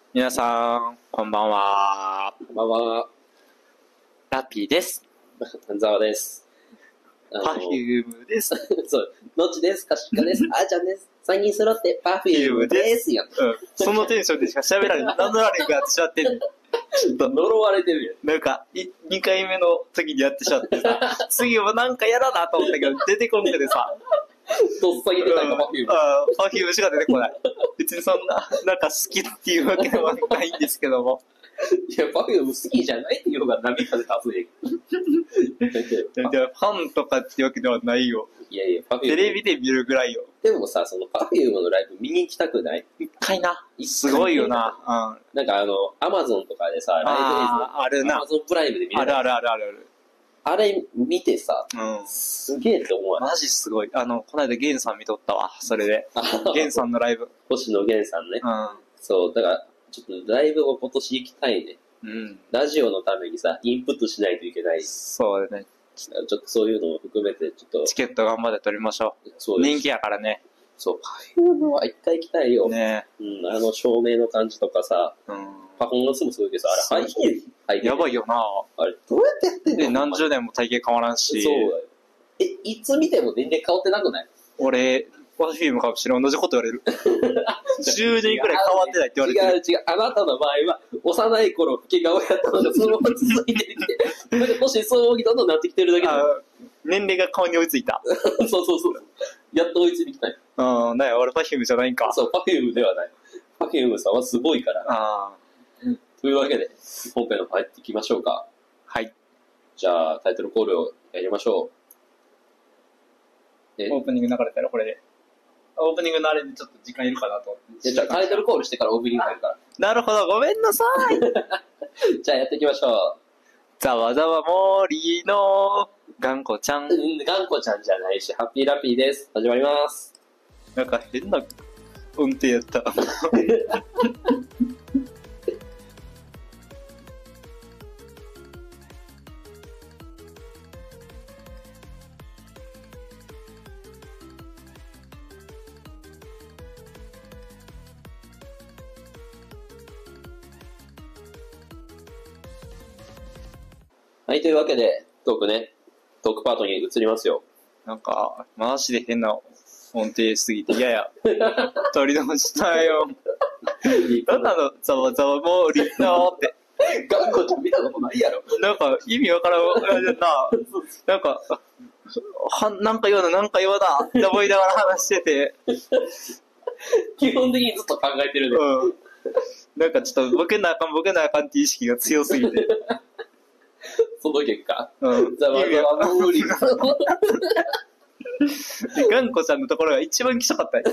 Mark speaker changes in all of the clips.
Speaker 1: 皆さん、こんばんは。
Speaker 2: こんばんは。
Speaker 1: ラッピーです。
Speaker 2: 丹沢です。
Speaker 1: Perfume です。
Speaker 2: そう、のっちです。かしかです。あーちゃんです。3人揃って Perfume ですよ。
Speaker 1: そのテンションでしか喋られない。名乗られんがやってしまってんの。
Speaker 2: ちょっと呪われてるやん。
Speaker 1: なんか、2回目の時にやってしまってさ、次もなんかやらなと思ったけど、出てこんくてさ。
Speaker 2: どっさり出たんか、Perfume。
Speaker 1: Perfume しか出てこない。別にそんな、なんか好きっていうわけではないんですけども。
Speaker 2: いや、Perfume 好きじゃないっていうのが波風立つねん。
Speaker 1: ファンとかってわけではないよ。
Speaker 2: いやいや、Perfume。
Speaker 1: テレビで見るぐらいよ。
Speaker 2: でもさ、その Perfume のライブ見に行きたくない？
Speaker 1: 一回な。すごいよな。
Speaker 2: なんかAmazon とかでさ、ライブ映像。
Speaker 1: あるな。
Speaker 2: Amazon プライムで見れる。
Speaker 1: ある。
Speaker 2: あれ見てさ、すげえって思わない？
Speaker 1: マジすごい。この間ゲンさん見とったわ、それで。ゲンさんのライブ。
Speaker 2: 星野源さんね。そう、だから、ちょっとライブを今年行きたいね。ラジオのためにさ、インプットしないといけない。
Speaker 1: そうだね。
Speaker 2: ちょっとそういうのも含めて、ちょっと。
Speaker 1: チケット頑張って取りましょう。そう人気やからね。
Speaker 2: そう、Perfume は一回行きたいよ。
Speaker 1: ね
Speaker 2: 照明の感じとかさ、パフォーマンスもすごいけどさ、あれ、
Speaker 1: やばいよな。
Speaker 2: あれ、どうやってやってんの？
Speaker 1: で、何十年も体型変わらんし。
Speaker 2: そうだよ。いつ見ても年齢変わってなくない？
Speaker 1: 俺、Perfume かもしれん。同じこと言われる。10年くらい変わってないって言われてる。
Speaker 2: 違う。あなたの場合は、幼い頃、老け顔やったのがそのまま続いていて、なんか年相応にどんどんなってきてるだけだ。
Speaker 1: 年齢が顔に追いついた。
Speaker 2: そう。やっと追いついてきたよ。
Speaker 1: なんや、俺 Perfume じゃないんか。
Speaker 2: そう、Perfume ではない。Perfume さんはすごいから。というわけで、本編の方入っていきましょうか。
Speaker 1: はい。
Speaker 2: じゃあ、タイトルコールをやりましょ
Speaker 1: う。オープニング流れたらこれで。オープニングのあれでちょっと時間いるかなと思って。
Speaker 2: じゃあタイトルコールしてからオープニング入るから。
Speaker 1: なるほど、ごめんなさい。
Speaker 2: じゃあやっていきましょう。
Speaker 1: ざわざわ森の頑固ちゃん。
Speaker 2: 頑固ちゃんじゃないし、ハッピーラッピーです。始まります。
Speaker 1: なんか変な音程やった。
Speaker 2: はい、というわけで、トークパートに移りますよ。
Speaker 1: なんか、マジで変な音程すぎて嫌や。取り直したよ。なんなのざわざわ森のって。
Speaker 2: 頑固ちゃん見たことないやろ。
Speaker 1: なんか、意味わからんな。なんか、なんか言わなって思いながら話してて。
Speaker 2: 基本的にずっと考えてるね。
Speaker 1: なんかちょっとボケなあかんって意識が強すぎて。
Speaker 2: その結果、
Speaker 1: ざわざわ森の。頑固ちゃんのところが一番きしょかったよ。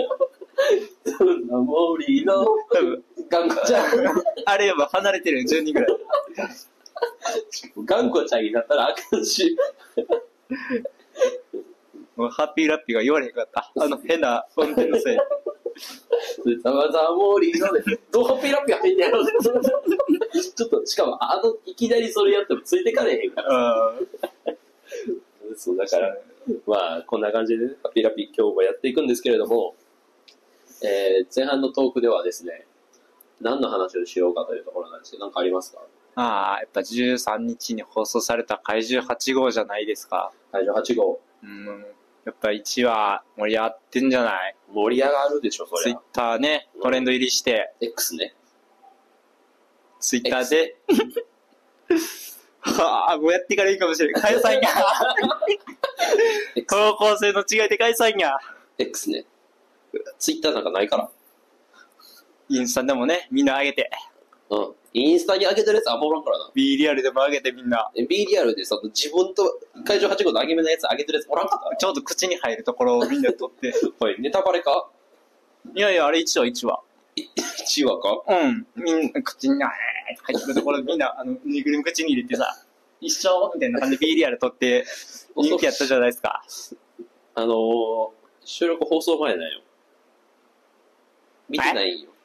Speaker 2: 森の頑固ちゃん。
Speaker 1: あれは離れてるよ、10人ぐらい。
Speaker 2: 頑固ちゃんになったらあかんし。
Speaker 1: もうハッピーラッピーが言われへんかった。変な音程のせい。
Speaker 2: ざわざわ森ので、どうハッピーラッピーが入んねやろ。ちょっと、しかも、いきなりそれやってもついてかれへんから。そう、だから、まあ、こんな感じで、ね、ハッピーラッピー今日もやっていくんですけれども、前半のトークではですね、何の話をしようかというところなんですけど、何かありますか？
Speaker 1: やっぱ13日に放送された怪獣8号じゃないですか。
Speaker 2: 怪獣8号。
Speaker 1: やっぱ1話盛り上がってんじゃない？
Speaker 2: 盛り上がるでしょ、それ。
Speaker 1: ツイッターね、トレンド入りして。
Speaker 2: X ね。
Speaker 1: ツイッターで。もうやってからいいかもしれん。解散や。高校生の違いで解散や。
Speaker 2: X ね。ツイッターなんかないから。
Speaker 1: インスタでもね、みんな上げて。
Speaker 2: インスタに上げてるやつあんまおらんからな。
Speaker 1: B リアルでも上げてみんな。
Speaker 2: B リアルでさ、自分と会場8号の上げ目のやつ上げてるやつおらんかった？
Speaker 1: ちょうど口に入るところをみんな撮って。
Speaker 2: はい、ネタバレか？
Speaker 1: いや、あれ1話。
Speaker 2: 1話か？
Speaker 1: みんな口に入ってるところみんな、ぬいぐるみ口に入れてさ、一緒みたいな感じで B リアル撮って、人気やったじゃないですか。
Speaker 2: 収録放送前なんよ。見てないんよ。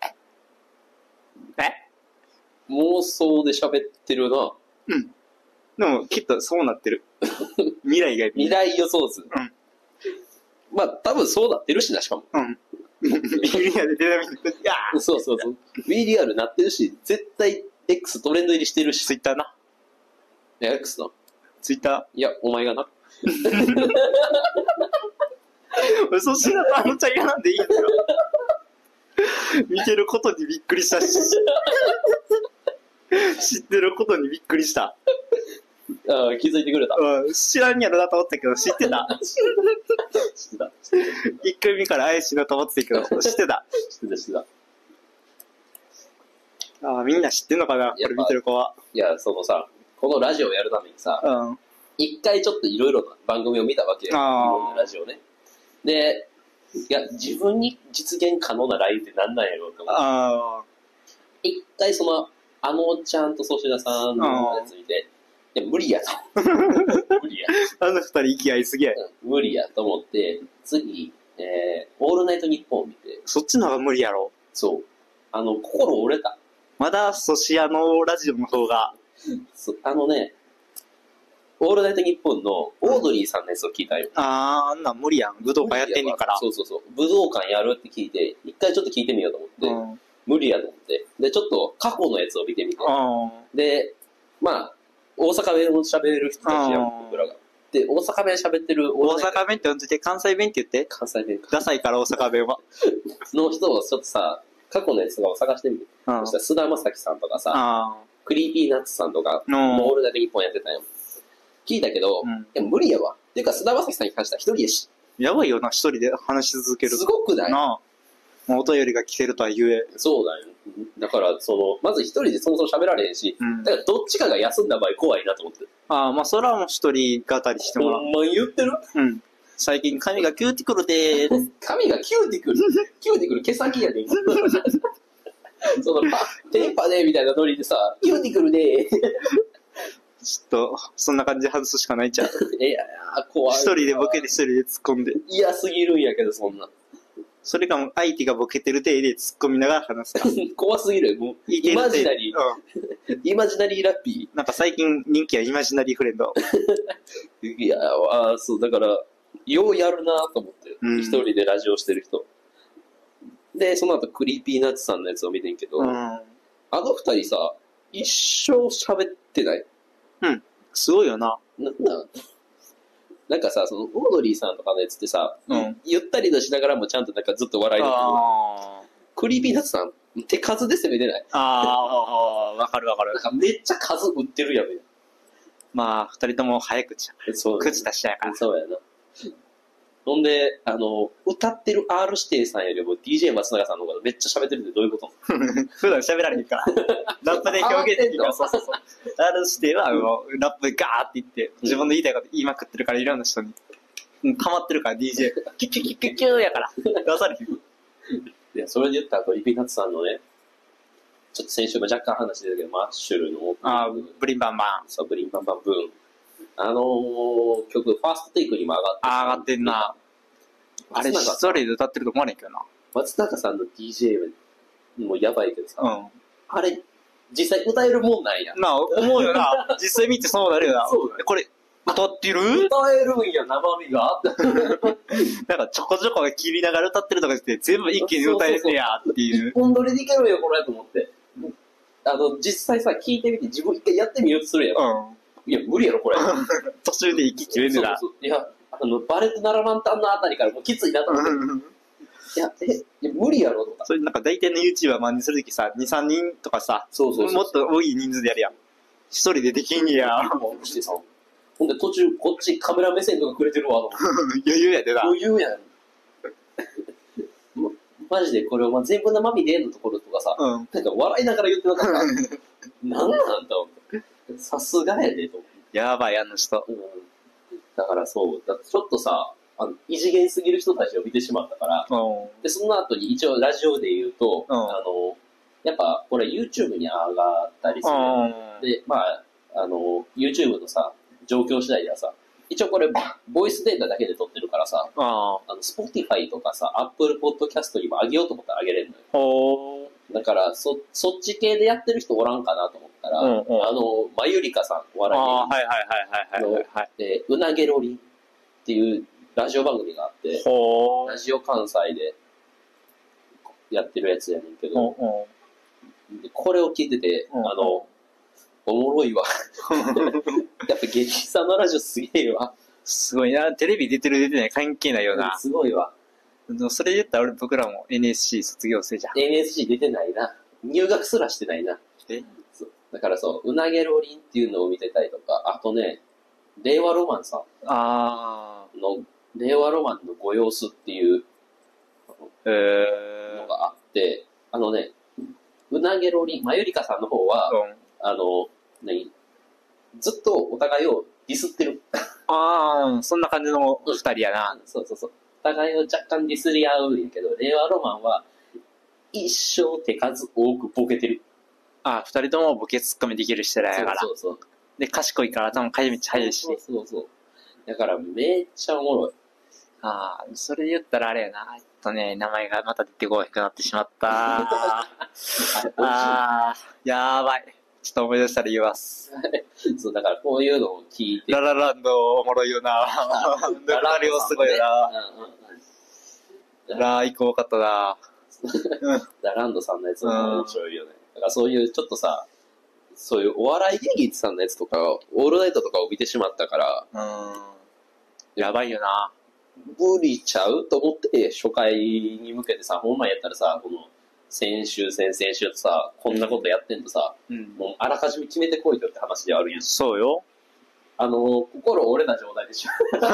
Speaker 2: 妄想で喋ってるな。
Speaker 1: でも、きっとそうなってる。未来が
Speaker 2: 未来予想図。まあ、多分そうなってるしな、しかも。
Speaker 1: ビリヤで出たみたいな。いやー
Speaker 2: そうそうそう。BDR なってるし、絶対 X トレンド入りしてるし。
Speaker 1: ツイッターな。
Speaker 2: いや、X の。
Speaker 1: ツイッタ
Speaker 2: いや、お前がな。
Speaker 1: ー。粗品とあのちゃんやなんでいいんだよ。見てることにびっくりしたし。知ってることにびっくりした。
Speaker 2: ああ、気づいてくれた。
Speaker 1: うん、知らんやろなと思ったけど、知ってた。
Speaker 2: 知ってた。
Speaker 1: 一回目から怪しいなと思ってたけど、知ってた。
Speaker 2: 知ってた。
Speaker 1: ああ、みんな知ってんのかな、これ見てる子は。
Speaker 2: いや、そのさ、このラジオをやるためにさ、
Speaker 1: うん。
Speaker 2: 一回ちょっといろいろな番組を見たわけよ。いろんなラジオね。で、いや、自分に実現可能なラインってなんなんやろうと思って。
Speaker 1: ああ。
Speaker 2: 一回その、あのちゃんと粗品さんのやつ見て、いや、無理やと。無理や。
Speaker 1: あの二人息合いすぎや。
Speaker 2: 無理やと思って、次、オールナイトニッポンを見て、
Speaker 1: そっちの方が無理やろ。
Speaker 2: そう。心折れた。
Speaker 1: まだ、ソシアのラジオの方が。
Speaker 2: オールナイトニッポンのオードリーさんのやつを聞いたよ。
Speaker 1: あんなん無理やん。武道館やってんねんから。
Speaker 2: そう。武道館やるって聞いて、一回ちょっと聞いてみようと思って、無理やと思って。で、ちょっと過去のやつを見てみて。で、まあ、大阪弁を喋れる人たちやん、僕らが。で、大阪弁喋ってる
Speaker 1: 大阪弁って呼んでて、関西弁って言って。
Speaker 2: 関西弁か。
Speaker 1: ダサいから大阪弁は。
Speaker 2: の人をちょっとさ、過去のやつを探してみて。そしたら菅田将暉さんとかさ、クリーピーナッツさんとか、もうオールナイトニッポンやってたよ。聞いたけど、いや無理やわ。っていうか、菅田将暉さんに関しては一人やし。
Speaker 1: やばいよな、一人で話し続ける。
Speaker 2: すごくない
Speaker 1: なあ。もうお便りが来てるとは言え。
Speaker 2: そうだよ。だから、まず一人でそもそも喋られへんし、だからどっちかが休んだ場合怖いなと思って。
Speaker 1: ああ、まあ、それはもう一人語りしてもらう。
Speaker 2: ほんま言ってる？
Speaker 1: うん。最近髪がキューティクルでーす。
Speaker 2: 髪がキューティクルキューティクル毛先やで。テンパでみたいなノリでさ、キューティクルで
Speaker 1: ちょっと、そんな感じで外すしかないんちゃう。
Speaker 2: いや、怖い。
Speaker 1: 一人でボケて一人で突っ込んで。
Speaker 2: 嫌すぎるんやけど、そんな。
Speaker 1: それかも相手がボケてる体で突っ込みながら話すか。
Speaker 2: 怖すぎる。もうイマジナリー、イマジナリーラッピ
Speaker 1: ー。なんか最近人気はイマジナリーフレンド。
Speaker 2: いやそう、だから、ようやるなと思って、一人でラジオしてる人。で、その後クリーピーナッツさんのやつを見てんけど、あの二人さ、一生喋ってない。
Speaker 1: うん。すごいよな。
Speaker 2: なんかさ、オードリーさんとかのやつってさ、ゆったりとしながらもちゃんとなんかずっと笑いでクリーピーナッツさん、手数で攻めてない。
Speaker 1: わかる。なん
Speaker 2: かめっちゃ数打ってるやん。
Speaker 1: まあ、二人とも早口や。口出しやから。
Speaker 2: そうやな。ほんで、歌ってる R 指定さんよりも DJ 松永さんの方がめっちゃ喋ってるってどういうこと？
Speaker 1: 普段喋られへんから。ラップで表現できるから。そう。R 指定はラップでガーって言って、自分の言いたいこと言いまくってるから、いろんな人に。溜まってるから DJ。キュキュキュキュキューやから。出されへん。
Speaker 2: いや、それで言ったら、クリーピーナッツさんのね、ちょっと先週も若干話してたけど、マッシュルの
Speaker 1: ブリンバンバン。
Speaker 2: そう、ブリンバンバンブーン。曲、ファーストテイクにも上
Speaker 1: がってんな。あれ、一人で歌ってると思わねえけどな。
Speaker 2: 松永さんの DJ もやばいけどさ、あれ、実際歌えるもんなんや。
Speaker 1: 思うよな。実際見てそうなるよな。これ、歌ってる？
Speaker 2: 歌えるんや、生身が。
Speaker 1: なんかちょこちょこが切りながら歌ってるとかして全部一気に歌えるやっていう。
Speaker 2: 一本撮りでいけるよ、これと思って。実際さ、聞いてみて自分一回やってみようとするやん。いや、無理やろ、これ。
Speaker 1: 途中で息切れんねな。
Speaker 2: いや、バレットナラマンタンのあたりからもうきついなと思って。いや、無理やろとか。
Speaker 1: それなんか大体の YouTuber 真似するときさ、2、3人とかさ、もっと多い人数でやるやん。一人でできんねや。
Speaker 2: ほんで途中、こっちカメラ目線とかくれてるわと思って。
Speaker 1: 余裕やでな。
Speaker 2: 余裕やん。マジでこれお前全部生身でのところとかさ、なんか笑いながら言ってなかった。なんなんと思って。さすがやでと思って。
Speaker 1: やばい、あの人。
Speaker 2: だからそう、ちょっとさ、異次元すぎる人たちを見てしまったから、で、その後に一応ラジオで言うと、やっぱこれ YouTube に上がったりする。で、まあ、YouTube のさ、状況次第ではさ、一応これ、ボイスデータだけで撮ってるからさ、Spotify とかさ、Apple Podcast にも上げようと思ったら上げれるのよ。だから、そっち系でやってる人おらんかなと思ったら、まゆりかさん、お笑い芸人の、うなげろりっていうラジオ番組があって、ラジオ関西で、 やってるやつやねんけど、
Speaker 1: お
Speaker 2: でこれを聞いてて、おもろいわ。やっぱ芸人さんのラジオすげえわ。
Speaker 1: すごいな。テレビ出てる出てない関係ないよな。
Speaker 2: すごいわ。
Speaker 1: それ言ったら僕らも NSC 卒業生じゃん。
Speaker 2: NSC 出てないな。入学すらしてないな。そうだからそう、うなげろりんっていうのを見てたりとか、あとね、令和ロマンさんの、令和ロマンのご様子っていうのがあって、うなげろりん、まゆりかさんの方は、ずっとお互いをディスってる。
Speaker 1: そんな感じの二人やな。
Speaker 2: そうそうそう。お互いを若干ディスり合うんやけど、令和ロマンは一生手数多くボケてる。
Speaker 1: 二人ともボケツッコミできる人らやから。
Speaker 2: そうそうそう。
Speaker 1: で、賢いから頭めっちゃ速いし。
Speaker 2: そうそうそう。だからめっちゃおもろい。
Speaker 1: それ言ったらあれやな。名前がまた出てこなくなってしまった。やばい。ちょっと思い出したら言います。
Speaker 2: そう、だからこういうのを聞いて。
Speaker 1: ララランドおもろいよな。ララリオすごいよな。ラー行こうかったな。
Speaker 2: ラランドさんのやつも面白いよね。だからそういうちょっとさ、そういうお笑い芸人さんのやつとか、オールナイトとかを見てしまったから、
Speaker 1: やばいよな。
Speaker 2: 無理ちゃうと思って、初回に向けてさ、ほんまやったらさ、この、先週、先々週とさ、こんなことやってんとさ、もうあらかじめ決めてこいよって話であるやん。
Speaker 1: そうよ。
Speaker 2: 心折れた状態でしょ。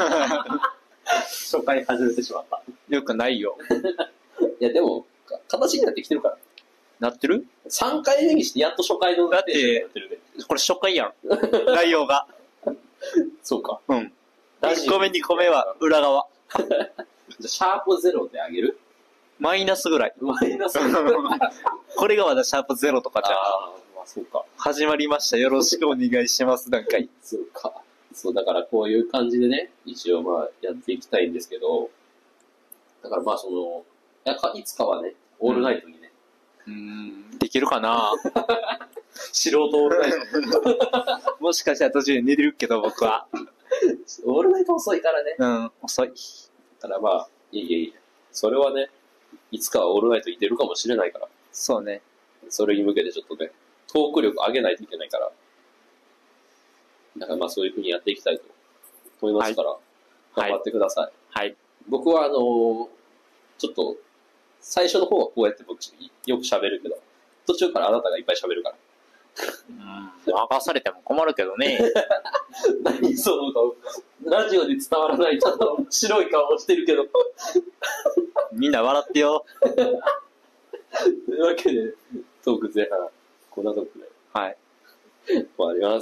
Speaker 2: 初回始めてしまった。
Speaker 1: よくないよ。
Speaker 2: いや、でも、形になってきてるから。
Speaker 1: なってる
Speaker 2: ?3 回目にしてやっと初回の
Speaker 1: だって、これ初回やん。内容が。
Speaker 2: そうか。
Speaker 1: 1個目2個目は裏側。
Speaker 2: じゃあ、シャープ0であげる？
Speaker 1: マイナスぐらい。
Speaker 2: マイナスぐらい。
Speaker 1: これがまだシャープ0とかじゃん。
Speaker 2: まあそうか。
Speaker 1: 始まりました。よろしくお願いします。段階。
Speaker 2: そうか。そう、だからこういう感じでね、一応まあやっていきたいんですけど、だからまあいつかはね、オールナイトにね。
Speaker 1: できるかな
Speaker 2: 素人オールナイト。
Speaker 1: もしかしたら途中で寝れるけど、僕は。
Speaker 2: オールナイト遅いからね。
Speaker 1: 遅い。
Speaker 2: ただまあ、いい。それはね、いつかはオールナイトに出るかもしれないから。
Speaker 1: そうね。
Speaker 2: それに向けてちょっとね、トーク力上げないといけないから。だからまあそういうふうにやっていきたいと思いますから、頑張ってください。
Speaker 1: はい。
Speaker 2: 僕はちょっと、最初の方はこうやって僕よく喋るけど、途中からあなたがいっぱい喋るから。
Speaker 1: 任されても困るけどね。
Speaker 2: 何その顔。ラジオで伝わらないちょっと白い顔をしてるけど。
Speaker 1: みんな笑ってよ。
Speaker 2: というわけで、トーク前半、こんなとこで。
Speaker 1: はい。
Speaker 2: 終わります。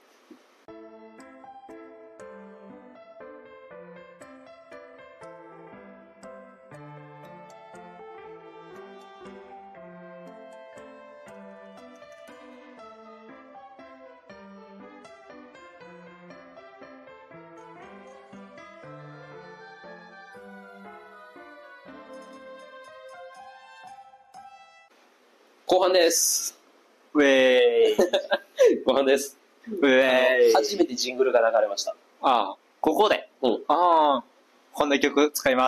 Speaker 2: 後半です。
Speaker 1: ウェーイ。
Speaker 2: 後半です。
Speaker 1: ウェーイ。
Speaker 2: 初めてジングルが流れました。
Speaker 1: ここで。こんな曲使います。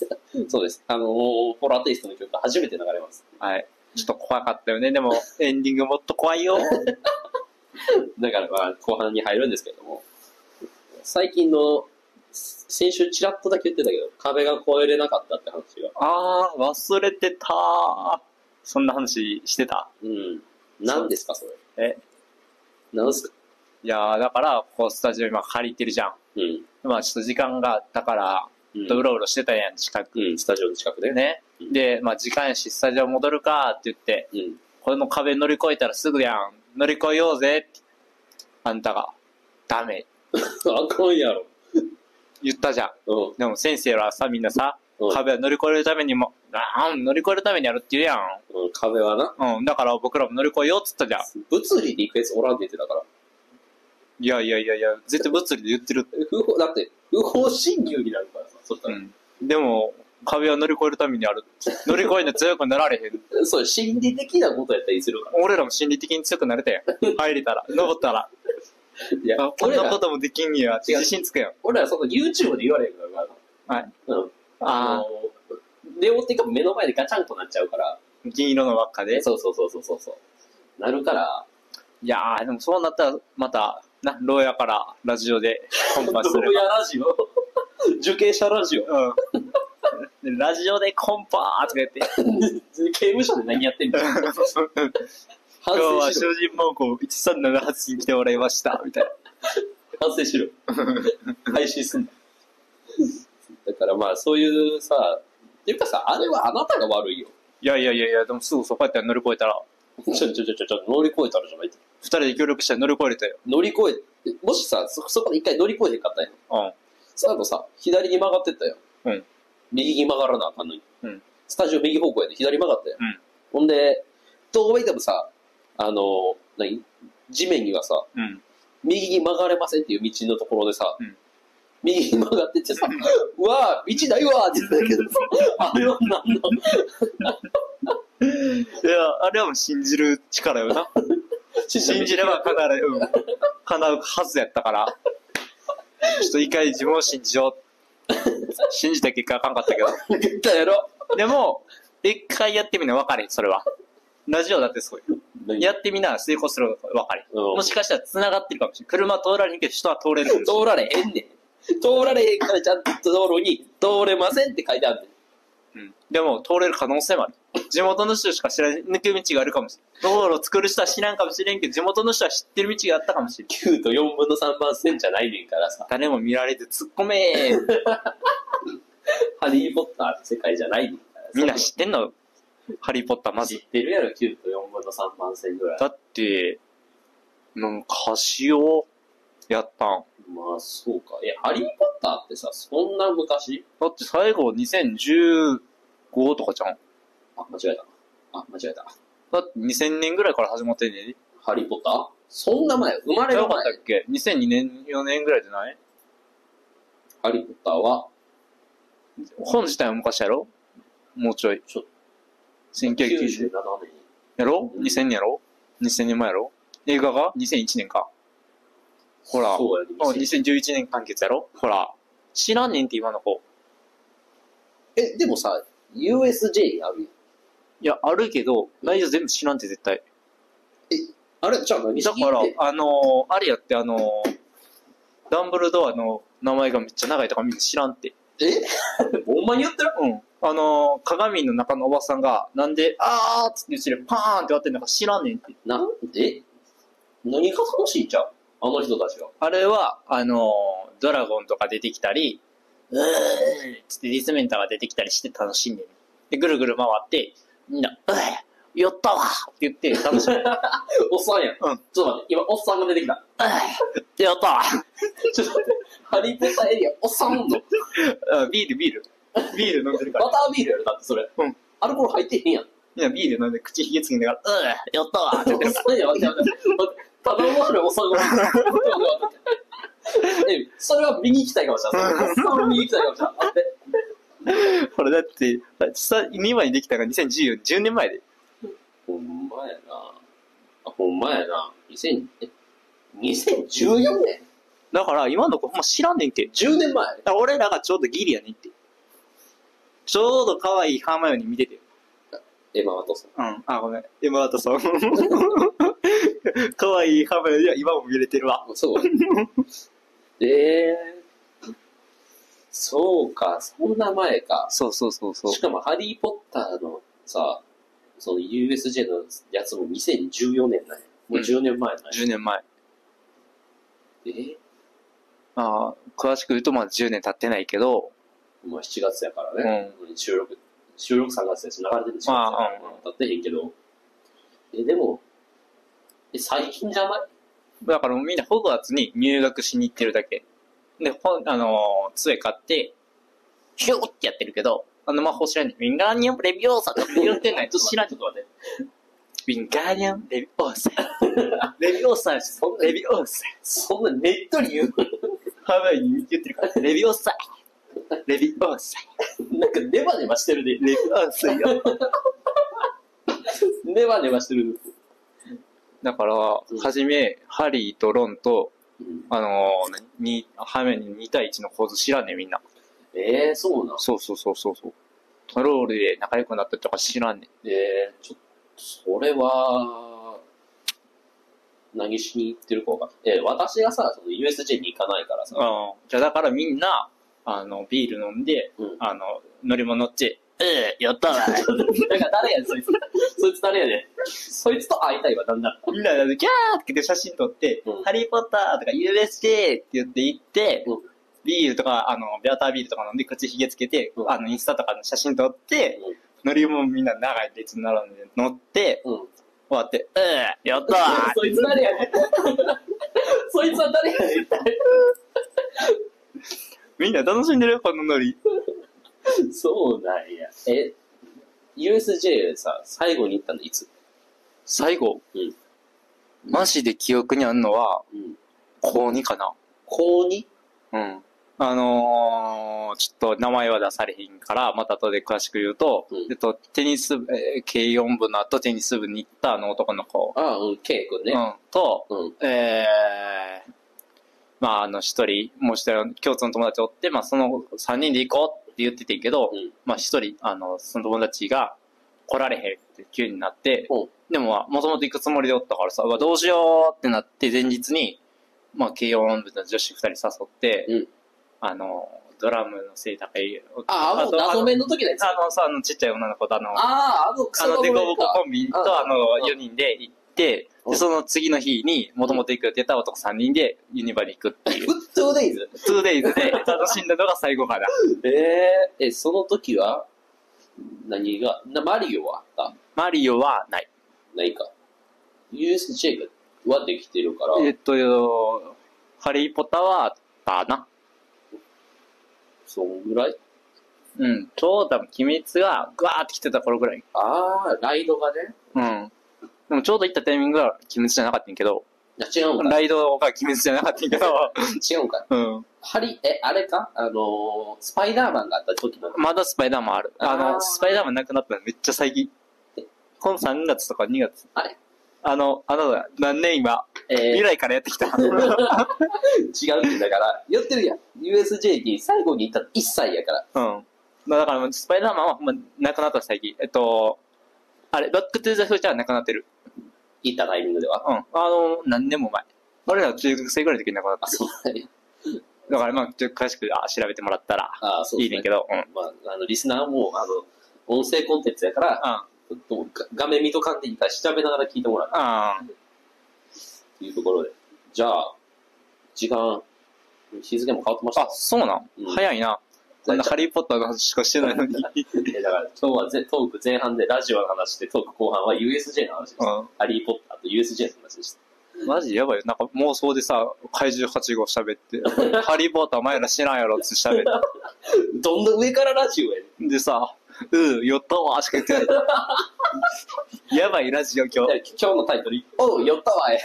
Speaker 2: そうです。ホラーテイストの曲が初めて流れます。
Speaker 1: はい。ちょっと怖かったよね。でも、エンディングもっと怖いよ。
Speaker 2: だからまあ、後半に入るんですけれども、最近の、先週ちらっとだけ言ってたけど、壁が越えれなかったって話が。
Speaker 1: 忘れてた。そんな話してた？
Speaker 2: 何ですか、それ。何すか？
Speaker 1: いやだから、ここスタジオ今借りてるじゃん。まあちょっと時間があったから、うろうろしてたやん、近く。
Speaker 2: スタジオの近くで。
Speaker 1: ね。で、まあ時間やし、スタジオ戻るかって言って、この壁乗り越えたらすぐやん。乗り越えようぜって。あんたが、ダメ。
Speaker 2: あかんやろ。
Speaker 1: 言ったじゃん。でも先生らさ、みんなさ、壁は乗り越えるためにも、乗り越えるためにやるって言うやん。
Speaker 2: 壁はな。
Speaker 1: だから僕らも乗り越えようっつったじゃん。
Speaker 2: 物理で行くやつおらんって言ってたから。
Speaker 1: いや、絶対物理で言ってる。
Speaker 2: だって、不法侵入になるからさ、そしたら。
Speaker 1: でも、壁は乗り越えるためにある。乗り越えんで強くなられへん。
Speaker 2: そう、心理的なことやったりするから。
Speaker 1: 俺らも心理的に強くなれたやん。入れたら、登ったら。いや、こんなこともできんねや。自信つくやん。
Speaker 2: 俺らその YouTube で言われへんから。はい。 レオっていうか目の前でガチャンとなっちゃうから。
Speaker 1: 銀色の輪っかで。
Speaker 2: そう。なるから。
Speaker 1: いやー、でもそうなったら、また、牢屋からラジオでコンパする。
Speaker 2: 牢屋ラジオ受刑者ラジオ。
Speaker 1: うん。ラジオでコンパーとか言って。
Speaker 2: 刑務所で何やってんの
Speaker 1: 今日は囚人猛攻1378に来てもらいました、みたいな。
Speaker 2: 反省しろ。配信すんだ。だからまあそういうさ、っていうかさ、あれはあなたが悪いよ。
Speaker 1: いや、でもすぐそこやったら乗り越えたら。
Speaker 2: 乗り越えたらじゃないと。
Speaker 1: 二人で協力して乗り越えれたよ。
Speaker 2: 乗り越え、もしさ、そこで一回乗り越えてんかったんや。
Speaker 1: うん。
Speaker 2: その後さ、左に曲がってったよ。
Speaker 1: うん。
Speaker 2: 右に曲がらなあかんのに。
Speaker 1: うん。
Speaker 2: スタジオ右方向やで左曲がったよ。
Speaker 1: うん。
Speaker 2: ほんで、どう見てもさ、地面にはさ、
Speaker 1: うん。
Speaker 2: 右に曲がれませんっていう道のところでさ、
Speaker 1: うん、
Speaker 2: 右に曲がってってさ、うわぁ、道ないわーって言ったけどさ、あれは何の
Speaker 1: いや、あれはもう信じる力よな。信じれば叶うはずやったから。ちょっと一回自分を信じよう。信じた結果あかんかったけど。
Speaker 2: 言ったやろ。
Speaker 1: でも、一回やってみな分かれん、それは。ラジオだってそうよ。やってみな、成功するの分かれん。もしかしたら繋がってるかもしれん。車通られへんけど人は通れるかもしれん。
Speaker 2: 通られへんねん。通られへんからちゃんと道路に通れませんって書いてあるねん。
Speaker 1: うん。でも、通れる可能性もある。地元の人しか知らない抜け道があるかもしれん。道路を作る人は知らんかもしれんけど、地元の人は知ってる道があったかもしれん。
Speaker 2: 9と4分の3番線じゃないねんからさ。
Speaker 1: 誰も見られて突っ込めー。
Speaker 2: ハリーポッターって世界じゃないねんからさ。
Speaker 1: みんな知ってんのハリーポッターまず。
Speaker 2: 知ってるやろ、9と4分の3番線ぐらい。
Speaker 1: だって、カシオやったん。
Speaker 2: まあ、そうか。ハリーポッターってさ、そんな昔？
Speaker 1: だって最後2015とかじゃん。
Speaker 2: あ、間違えた。
Speaker 1: だって2000年ぐらいから始まってんねん。
Speaker 2: ハリーポッター？そんな前、生まれる前。
Speaker 1: よかったっけ ?2002 年、4年ぐらいじゃない？
Speaker 2: ハリーポッターは
Speaker 1: 本自体は昔やろ？もうちょい。1997
Speaker 2: 年。
Speaker 1: やろ？ 2000 年やろ？ 2000 年前やろ？映画が2001年か。ほら。そうやね。2011年完結やろ？ほら。知らんねんって今の子。
Speaker 2: でもさ、USJ あるよ。
Speaker 1: いや、あるけど、内容全部知らんって絶対。
Speaker 2: あれじゃあ何？
Speaker 1: だから、あれやって、ダンブルドアの名前がめっちゃ長いとかみんな知らんって。
Speaker 2: ほんまに言ってる？
Speaker 1: うん。鏡の中のおばさんが、なんで、あーっつって後ろパーンって割ってんのか知らんねんって。
Speaker 2: 何が楽しいんちゃう？あの人たちが。
Speaker 1: あれは、ドラゴンとか出てきたり、つってディスメンターが出てきたりして楽しんでる。で、ぐるぐる回って、みんな、やったわって言って楽しんでる。
Speaker 2: おっさんやん。
Speaker 1: うん。
Speaker 2: ちょっと待って、今、おっさんが出てきた。
Speaker 1: やったわ
Speaker 2: ちょっと待って、ハリーポッターエリア、おっさんおんの？
Speaker 1: ビール。ビール飲んでるから。
Speaker 2: バタービールやろ、だってそれ。うん。アルコール入ってへんやん。
Speaker 1: いや、ビール飲んで口ひげつきながら、やったわって言ってるから。
Speaker 2: おっさんや、待って。ただ面白いおっさんが。それは見に行きたいかもしれない。おっさんは見に行きたいかもしれない。待って。
Speaker 1: これだって、2枚できたのが2014、10年前で。
Speaker 2: ほんまやな。2014年？
Speaker 1: だから今の子ほんま知らんねんけ。
Speaker 2: 10年前？
Speaker 1: 俺らがちょうどギリやねんって。ちょうど可愛いハーマイオニー見てて。
Speaker 2: エマ・ワトソン。
Speaker 1: うん。あ、ごめん。エマ・ワトソン。可愛いハーマイオニーは今も見れてるわ。
Speaker 2: そう。そうか、そんな前か。
Speaker 1: そう。
Speaker 2: しかもハリー・ポッターのさ、その USJ のやつも2014年なんや。もう10年前なんや。
Speaker 1: 10年前。詳しく言うとまだ10年経ってないけど。
Speaker 2: まあ7月やからね。収録3月やし流れてるし、経ってへんけど。でも、最近じゃない？
Speaker 1: だからみんなホグワーツに入学しに行ってるだけ。で、杖買って、ヒューってやってるけど、魔法知らんねん。ウィンガーニアムレビオーサって言ってんない。ちょっと知らん。ちょっと待って。ウィンガーニアムレビオーサ。レビオーサです。レビオーサ。
Speaker 2: そんなねっとり言う？
Speaker 1: ハワイに言ってるから。レビオーサ。レビオーサ。
Speaker 2: なんかネバネバしてるで。
Speaker 1: レビオーサよ。
Speaker 2: ネバネバしてる。
Speaker 1: だから、はじめ、ハリーとロンと、ハーメに2対1の構図知らんねん、みんな。
Speaker 2: そうなん？
Speaker 1: そう。 トロールで仲良くなったとか知らんねん。
Speaker 2: ちょっと、それは、何しに行ってる子が。私がさ、その USJ に行かないからさ。
Speaker 1: じゃあだからみんな、ビール飲んで、乗り物乗って、やったわ。
Speaker 2: なんか誰やねん、そいつ。そいつ誰やねん。そいつと会いたいわ、なんだ。
Speaker 1: みんなでギャーって写真撮って、ハリーポッターとか USJ って言って行って、ビールとか、ビアタービールとか飲んで口ひげつけて、インスタとかの写真撮って、乗り物みんな長い列に並んで乗って、終わって、やったわ。
Speaker 2: そいつ誰やねん。そいつは誰やねん。
Speaker 1: みんな楽しんでるこのノリ。
Speaker 2: そうなんや。USJ さ、最後に行ったのいつ？
Speaker 1: 最後？マジで記憶にあんのは、高2かな。
Speaker 2: 高 2？
Speaker 1: ちょっと名前は出されへんから、また後で詳しく言うと、テニス部、軽4部の後テニス部に行った男の子。
Speaker 2: K 君ね。
Speaker 1: と、一人、もう一人共通の友達おって、その3人で行こうって言っててんけど、一人、その友達が来られへんって急になって、でももともと行くつもりでおったからさ、どうしようってなって前日に、軽4部の女子2人誘って、ドラムの背高い。
Speaker 2: 謎面の時のやつ。
Speaker 1: ちっちゃい女の子と
Speaker 2: デ
Speaker 1: コボココンビと4人で行って、で、その次の日に、もともと行くって言った男3人でユニバに行くっていう。2 days で楽しんだのが最後かな。
Speaker 2: その時は、何が、マリオはあった？
Speaker 1: マリオはない。
Speaker 2: ないか。USJ はできてるから。
Speaker 1: ハリーポッターはあったな。
Speaker 2: そんぐらい？
Speaker 1: ちょうど鬼滅がグワーって来てた頃ぐらい。
Speaker 2: ライドがね。
Speaker 1: でもちょうど行ったタイミングが鬼滅じゃなかったんやけど。
Speaker 2: 違うんか。
Speaker 1: ライドが鬼滅じゃなかったんやけど。
Speaker 2: 違うんか。あれかスパイダーマンがあった時の。
Speaker 1: まだスパイダーマンある。スパイダーマンなくなったのめっちゃ最近。この3月とか2月。
Speaker 2: あれ
Speaker 1: 何年今、未来からやってきた。
Speaker 2: 違うんだから、言ってるやん。USJ に最後に行ったの1歳やから。
Speaker 1: だから、スパイダーマンはなくなった最近。バックトゥーザフューチャーはなくなってる。
Speaker 2: 行ったタイミングでは。
Speaker 1: 何年も前。俺ら中学生ぐらいの時になくなった。
Speaker 2: そうだね。
Speaker 1: だから、ちょっと詳しく調べてもらったらいいねんけど。
Speaker 2: リスナーも、音声コンテンツやから、画面見とかんでいいから調べながら聞いてもらう。っていうところで。じゃあ、時間、日付も変わってました。
Speaker 1: そうなん？早いな。こんなハリーポッターの話しかしてないのに。だ
Speaker 2: から今日はトーク前半でラジオの話で、トーク後半は USJ の話です。ハリーポッターと USJ の話でした。
Speaker 1: マジやばいよ。なんか妄想でさ、怪獣8号喋って、ハリーポッター前ら知らんやろって喋って。
Speaker 2: どんな上からラジオやね
Speaker 1: ん。でさ、酔ったわしか言ってない。やばいラジオ今日。
Speaker 2: 今日のタイトル、酔ったわ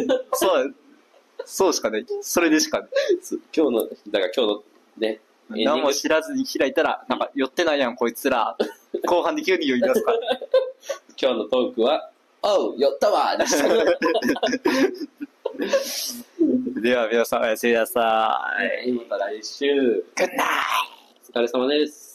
Speaker 1: そうしかない。それでしかない。
Speaker 2: 今日のね、
Speaker 1: 何も知らずに開いたら、なんか酔ってないやんこいつら。後半で急に酔い出すから。
Speaker 2: 今日のトークは、酔ったわでした。
Speaker 1: では皆さんおやすみなさい。
Speaker 2: また来週。
Speaker 1: Good night!
Speaker 2: お疲れ様です。